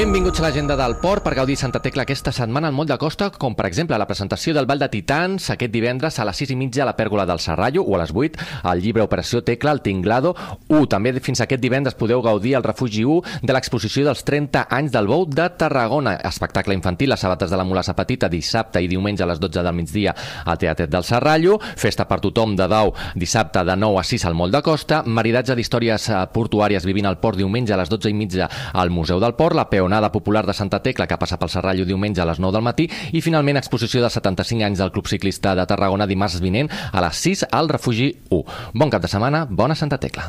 Benvinguts a l'agenda del Port per gaudir Santa Tecla aquesta setmana al Moll de Costa, com per exemple la presentació del Ball de Titans aquest divendres a les 6:30 a la Pèrgola del Serrallo o a les 8 al llibre Operació Tecla al Tinglado 1. També fins aquest divendres podeu gaudir al Refugi 1 de l'exposició dels 30 anys del Bou de Tarragona. Espectacle infantil, les sabates de la Mulassa Petita, dissabte i diumenge a les 12 del migdia al Teatret del Serrallo. Festa per tothom de 10 dissabte de 9 a 6 al Moll de Costa. Maridatge d'històries portuàries vivint al port diumenge a les 12:30 al Museu del Port. La peonada popular de Santa Tecla que passa pel Serrallo diumenge a les 9 del matí i finalment exposició dels 75 anys del Club Ciclista de Tarragona dimarts vinent a les 6 al Refugi 1. Bon cap de setmana, bona Santa Tecla.